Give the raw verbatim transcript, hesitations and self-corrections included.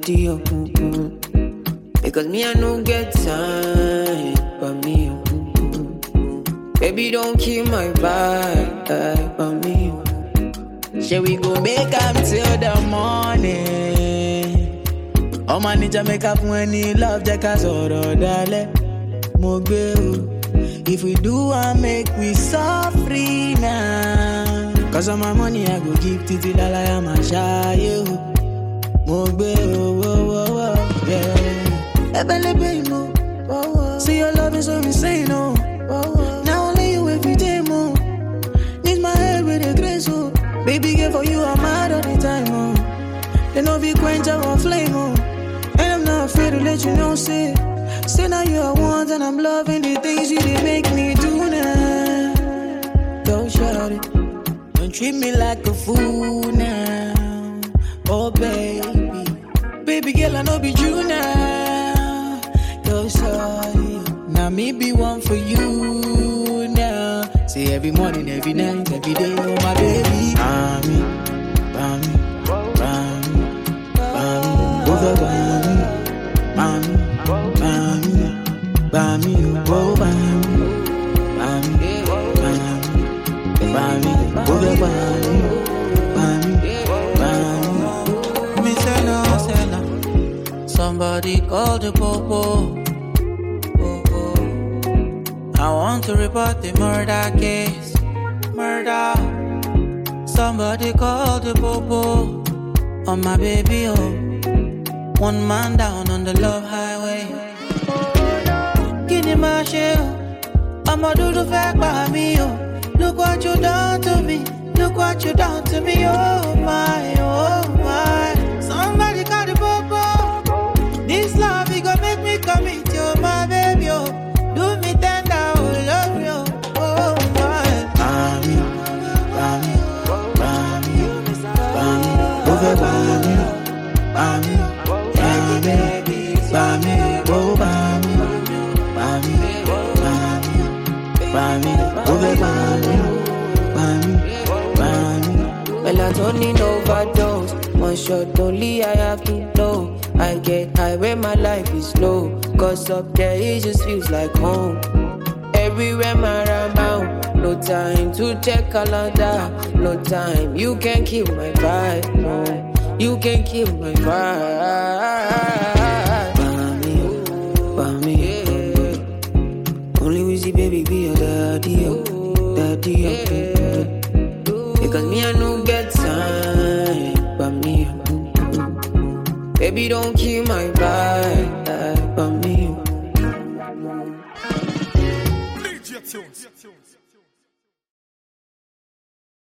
daddy, oh, mm, mm. Because me, I don't get time, but me, oh, mm, mm. Baby, don't kill my vibe, but me, oh. Shall we go make up till the morning? Oh, man, need to make up when he love Jackass or Dale. Mogbe, if we do, I make we so free now. Cause of my money, I go give Titi Lala, I'm a shy. Mogbe, oh, oh, oh, oh, yeah. Ebele baby, mo. See your love is so insane, oh. Now only you every day, mo. Need my head with a grace, oh. Baby, girl, for you, I'm mad all the time, oh. They know we quench our flame, oh. And I'm not afraid to let you know, say. Say now you are one, and I'm loving the things you did make me do now. Don't shout it. Don't treat me like a fool now. Oh, baby. Baby girl, I know be you now. Don't sorry. Now me be one for you now. Say every morning, every night, every day, oh my baby. Bami, bami, bami, bami, over bami, bami. Bami, oh bami, bami, bami, bami, oh bami, bami, bami. Me say no, say no. Somebody call the popo. Oh, oh. I want to report the murder case. Murder. Somebody call the popo. On my baby, oh. One man down on the love highway. My shell, I'ma do the fact by me, oh. Look what you done to me, look what you done to me, oh my, oh my. Somebody call the popo. This love, it gon' make me commit, oh my baby, oh. Do me tender, oh love you, oh my. Bami, bami, bami, bami, over bami, bami, bami, bami, oh bami. Bami, bami, over bami, bami, bami. Melatonin overdose. One shot only I have to know. I get high when my life is low. Cause up there it just feels like home. Everywhere my around. No time to check calendar. No time, you can kill my vibe. No, you can kill my vibe. Bami, bami. Only Wizzy baby be your daddy, oh, daddy, oh. Because me I don't get time, but me, oh. Baby don't kill my vibe, but me. Lead your tunes.